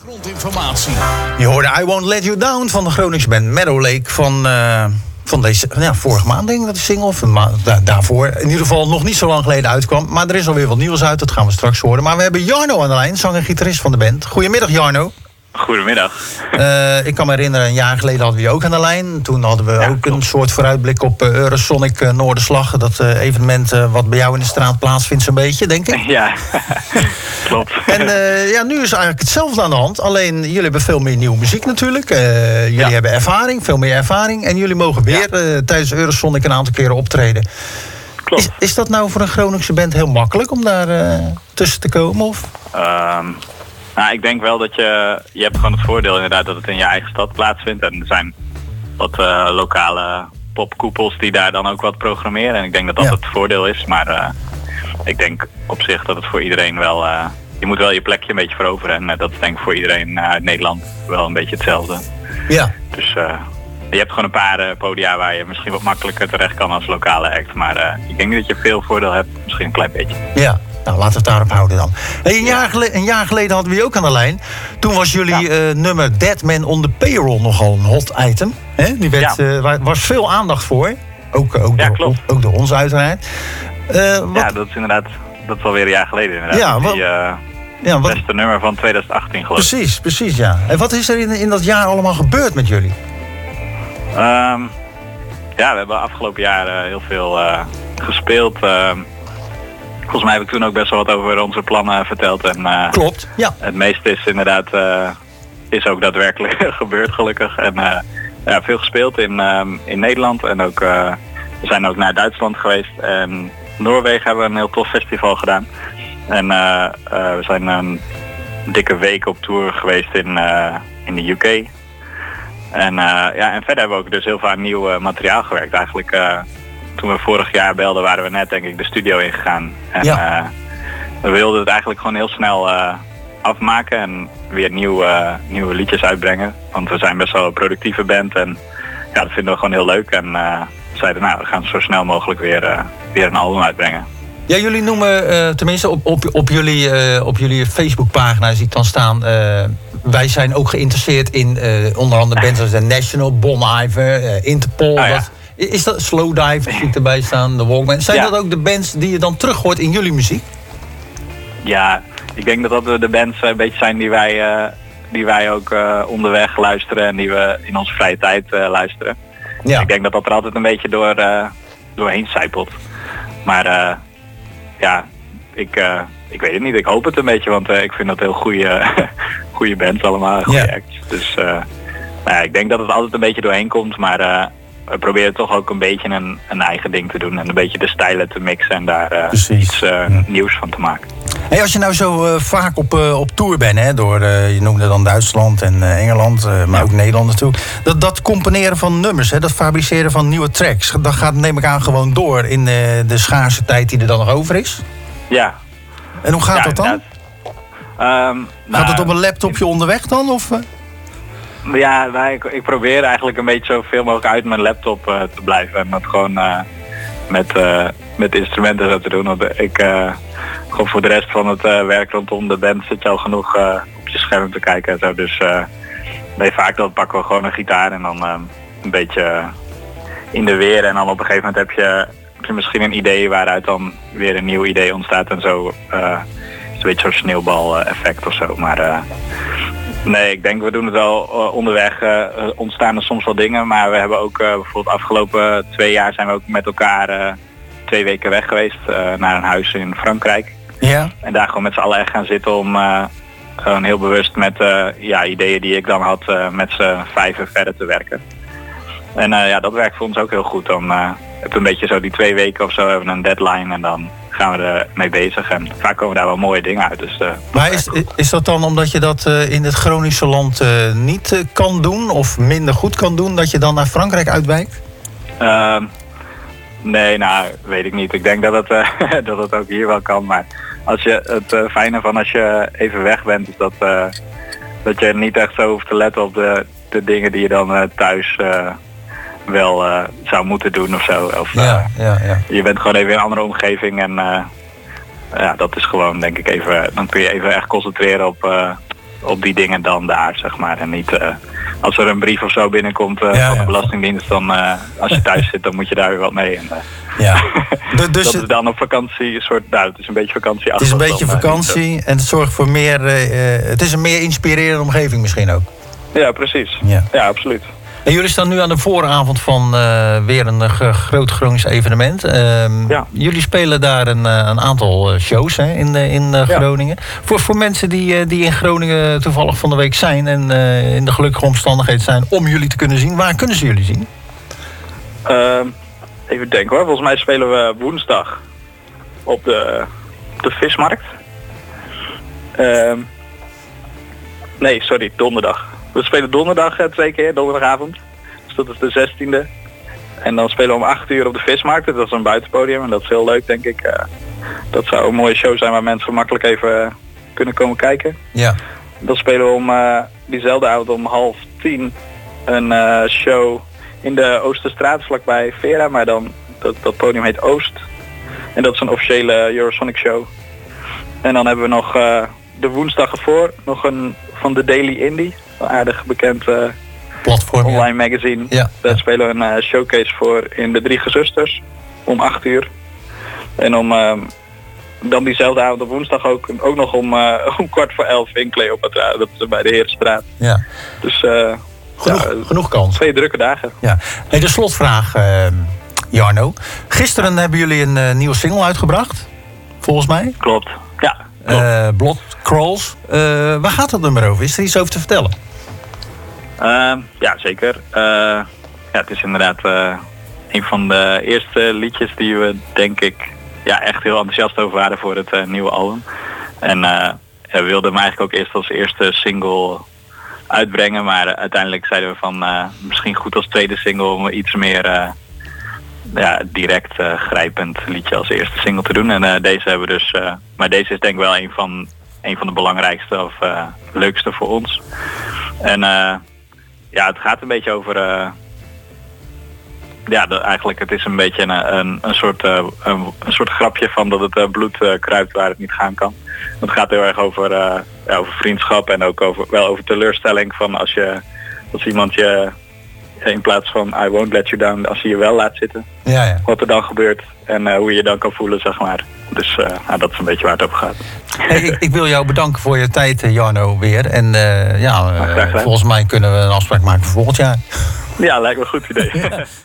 Achtergrondinformatie. Je hoorde I Won't Let You Down van de Groningse band Meadow Lake van deze vorige maand, denk ik dat de single of daarvoor in ieder geval nog niet zo lang geleden uitkwam. Maar er is alweer wat nieuws uit, dat gaan we straks horen. Maar we hebben Jarno aan de lijn, zanger en gitarist van de band. Goedemiddag, Jarno. Goedemiddag. Ik kan me herinneren, een jaar geleden hadden we je ook aan de lijn. Toen hadden we ook een soort vooruitblik op Eurosonic Noorderslag. Dat evenement wat bij jou in de straat plaatsvindt zo'n beetje, denk ik. Ja, klopt. En nu is eigenlijk hetzelfde aan de hand. Alleen jullie hebben veel meer nieuwe muziek natuurlijk. Jullie hebben ervaring, veel meer ervaring. En jullie mogen weer tijdens Eurosonic een aantal keren optreden. Klopt. Is dat nou voor een Groningse band heel makkelijk om daar tussen te komen? Of? Nou, ik denk wel dat je hebt gewoon het voordeel inderdaad dat het in je eigen stad plaatsvindt. En er zijn wat lokale popkoepels die daar dan ook wat programmeren. En ik denk dat dat het voordeel is. Maar ik denk op zich dat het voor iedereen wel... je moet wel je plekje een beetje veroveren. En dat is denk ik voor iedereen uit Nederland wel een beetje hetzelfde. Ja. Dus je hebt gewoon een paar podia waar je misschien wat makkelijker terecht kan als lokale act. Maar ik denk niet dat je veel voordeel hebt. Misschien een klein beetje. Ja. Nou, laten we het daarop houden dan. Hey, een jaar geleden hadden we je ook aan de lijn. Toen was jullie nummer Dead Man on the Payroll nogal een hot item. Die was veel aandacht voor. Ook door ons uiteraard. Dat is inderdaad, dat is alweer een jaar geleden inderdaad. Het beste nummer van 2018 geloof ik. Precies, ja. En wat is er in dat jaar allemaal gebeurd met jullie? We hebben afgelopen jaar heel veel gespeeld. Volgens mij heb ik toen ook best wel wat over onze plannen verteld. En, klopt, ja. Het meeste is inderdaad is ook daadwerkelijk gebeurd gelukkig. En veel gespeeld in Nederland. En ook, we zijn ook naar Duitsland geweest. En Noorwegen hebben we een heel tof festival gedaan. En we zijn een dikke week op tour geweest in de UK. En verder hebben we ook dus heel veel aan nieuw materiaal gewerkt. Eigenlijk... Toen we vorig jaar belden waren we net denk ik de studio ingegaan. En we wilden het eigenlijk gewoon heel snel afmaken en weer nieuwe liedjes uitbrengen. Want we zijn best wel een productieve band en dat vinden we gewoon heel leuk. En we zeiden we gaan zo snel mogelijk weer een album uitbrengen. Ja, jullie noemen, tenminste op jullie Facebookpagina zie ik dan staan... wij zijn ook geïnteresseerd in onder andere bands als The National, Bon Iver, Interpol... Is dat Slowdive, zie ik erbij staan, de Walkman? Zijn dat ook de bands die je dan terug hoort in jullie muziek? Ja, ik denk dat de bands een beetje zijn die wij ook onderweg luisteren en die we in onze vrije tijd luisteren. Ja. Ik denk dat er altijd een beetje doorheen sijpelt. Maar ik weet het niet. Ik hoop het een beetje, want ik vind dat heel goede bands allemaal, goede acts. Dus ik denk dat het altijd een beetje doorheen komt, maar... we proberen toch ook een beetje een eigen ding te doen. En een beetje de stijlen te mixen en daar iets nieuws van te maken. Hey, als je nou zo vaak op tour bent, je noemde dan Duitsland en Engeland, maar ook Nederland natuurlijk. Dat componeren van nummers, dat fabriceren van nieuwe tracks, dat gaat neem ik aan gewoon door in de schaarse tijd die er dan nog over is? Ja. En hoe gaat dat dan? Gaat het op een laptopje onderweg dan? Of... Ja, ik probeer eigenlijk een beetje zoveel mogelijk uit mijn laptop te blijven. En dat gewoon met instrumenten zo te doen. Want gewoon voor de rest van het werk rondom de band zit je al genoeg op je scherm te kijken en zo. Dus vaak dan pakken we gewoon een gitaar en dan een beetje in de weer. En dan op een gegeven moment heb je misschien een idee waaruit dan weer een nieuw idee ontstaat. En zo is een beetje zo'n sneeuwbal effect of zo. Maar... Nee, ik denk we doen het wel onderweg. Ontstaan er soms wel dingen, maar we hebben ook bijvoorbeeld afgelopen 2 jaar zijn we ook met elkaar 2 weken weg geweest naar een huis in Frankrijk. Ja. En daar gewoon met z'n allen echt gaan zitten om gewoon heel bewust met ideeën die ik dan had met z'n 5 verder te werken. En dat werkt voor ons ook heel goed. Dan heb je een beetje zo die 2 weken of zo hebben we een deadline en dan gaan we er mee bezig en vaak komen daar wel mooie dingen uit. Dus, maar is dat dan omdat je dat in het Groningse land niet kan doen of minder goed kan doen, dat je dan naar Frankrijk uitwijkt? Nee, weet ik niet. Ik denk dat het ook hier wel kan, maar als je het fijne van als je even weg bent is dat je niet echt zo hoeft te letten op de dingen die je dan thuis wel zou moeten doen of zo. Of, je bent gewoon even in een andere omgeving en dat is gewoon denk ik even, dan kun je even echt concentreren op die dingen dan daar, zeg maar. En niet als er een brief of zo binnenkomt van de Belastingdienst, dan als je thuis zit, dan moet je daar weer wat mee. En, dus dat is dan op vakantie een soort, het is een beetje vakantie. Het is een beetje vakantie en het zorgt voor meer, het is een meer inspirerende omgeving misschien ook. Ja, precies. Ja, absoluut. En jullie staan nu aan de vooravond van weer een groot Gronings evenement. Jullie spelen daar een aantal shows in Groningen. Voor mensen die in Groningen toevallig van de week zijn en in de gelukkige omstandigheden zijn om jullie te kunnen zien, waar kunnen ze jullie zien? Even denken hoor. Volgens mij spelen we woensdag op de vismarkt. Nee, sorry, donderdag. We spelen donderdag 2 keer, donderdagavond. Dus dat is de 16e. En dan spelen we om 8 uur op de vismarkt. Dat is een buitenpodium en dat is heel leuk, denk ik. Dat zou een mooie show zijn waar mensen makkelijk even kunnen komen kijken. Ja. Dan spelen we om diezelfde avond om 9:30 een show in de Oosterstraat vlakbij Vera. Maar dan, dat podium heet Oost. En dat is een officiële Eurosonic show. En dan hebben we nog de woensdag ervoor nog een van de Daily Indie. Een aardig bekend platform, online magazine. Ja. Daar spelen we een showcase voor in de 3 Gezusters om 8 uur. En om dan diezelfde avond op woensdag ook nog om 11:15 in Cleopatra. Dat is bij de Herenstraat. Ja. Dus genoeg kans. 2 drukke dagen. Ja. Hey, de slotvraag, Jarno. Gisteren hebben jullie een nieuwe single uitgebracht, volgens mij. Klopt, ja. Blood Crawls. Waar gaat het nummer over? Is er iets over te vertellen? Ja, zeker. Het is inderdaad een van de eerste liedjes die we, denk ik, echt heel enthousiast over waren voor het nieuwe album. En we wilden hem eigenlijk ook eerst als eerste single uitbrengen, maar uiteindelijk zeiden we van misschien goed als tweede single om iets meer direct grijpend liedje als eerste single te doen. En deze hebben we dus, maar deze is denk ik wel een van de belangrijkste of leukste voor ons. En het gaat een beetje over eigenlijk het is een beetje een soort grapje van dat het bloed kruipt waar het niet gaan kan. Het gaat heel erg over vriendschap en ook over teleurstelling van als iemand je in plaats van I won't let you down, als je je wel laat zitten. Ja. Wat er dan gebeurt en hoe je je dan kan voelen, zeg maar. Dus dat is een beetje waar het over gaat. Hey, ik wil jou bedanken voor je tijd, Jarno, weer. En volgens mij kunnen we een afspraak maken voor volgend jaar. Ja, lijkt me een goed idee.